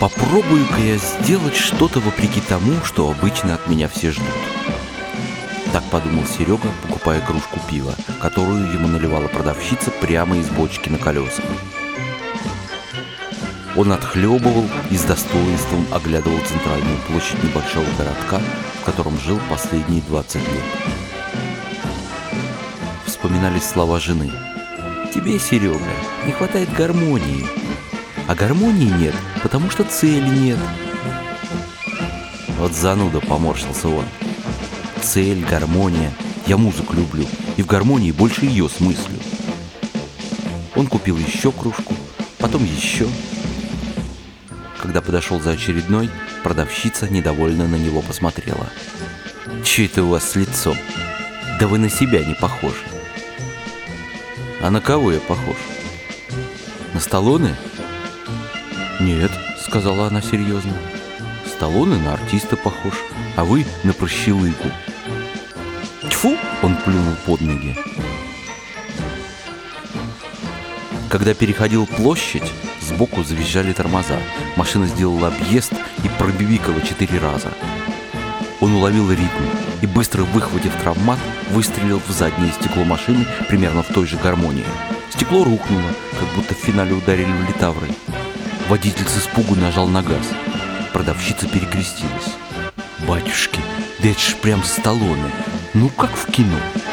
Попробую-ка я сделать что-то вопреки тому, что обычно от меня все ждут. Так подумал Серега, покупая кружку пива, которую ему наливала продавщица прямо из бочки на колесах. Он отхлебывал и с достоинством оглядывал центральную площадь небольшого городка, в котором жил последние 20 лет. Вспоминались слова жены. «Тебе, Серега, не хватает гармонии. А гармонии нет, потому что цели нет». Вот зануда, поморщился он. Цель, гармония. Я музыку люблю, и в гармонии больше ее смыслю. Он купил еще кружку, потом еще. Когда подошел за очередной, продавщица недовольно на него посмотрела. «Че это у вас с лицом? Да вы на себя не похожи». «А на кого я похож? На Сталлоне?» «Нет», — сказала она серьезно. «Сталлоне на артиста похож, а вы на прощелыгу». «Тьфу!» — он плюнул под ноги. Когда переходил площадь, сбоку завизжали тормоза. Машина сделала объезд и пробибикала 4 раза. Он уловил ритм и, быстро выхватив травмат, выстрелил в заднее стекло машины примерно в той же гармонии. Стекло рухнуло, как будто в финале ударили в литавры. Водитель с испугу нажал на газ. Продавщица перекрестилась. «Батюшки, да это ж прям Сталлоне! Ну как в кино!»